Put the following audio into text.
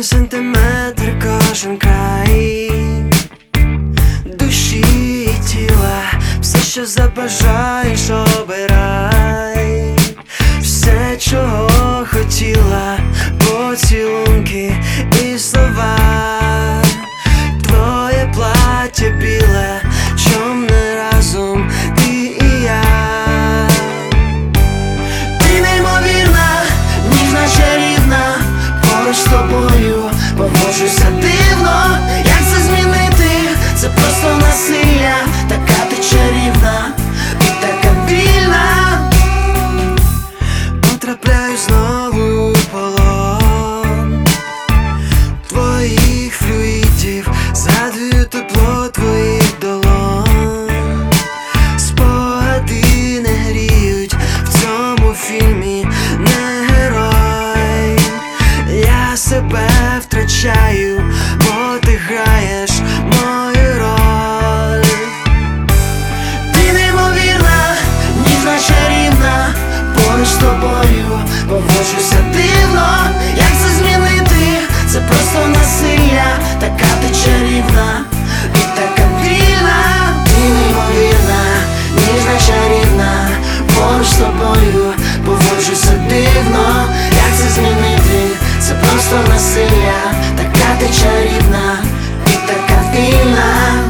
Кожен сантиметр, кожен край душі і тіла, все, що забажаєш, обирай. Все, чого хотіла, поцілунки і слова. Твоє плаття біле, чорне разом ти і я. Ти неймовірна, ніжна, чарівна, поруч з тобою поводжуся дивно. Як це змінити? Це просто насилля. Така ти чарівна і така вільна. Потрапляю знову у полон твоїх флюїдів, згадую тепло твоїх долонь. Спогади не гріють, в цьому фільмі не герой. Я себе втрачаю, бо ти граєш мою роль. Ти неймовірна, ніжна, чарівна, поруч з тобою поводжуся дивно. Як це змінити? Це просто насилля. Така ти чарівна і така вільна. Ти неймовірна, ніжна, чарівна, поруч з тобою поводжуся дивно. Як це змінити? Це просто насилля. Така ти чарівна і така вільна.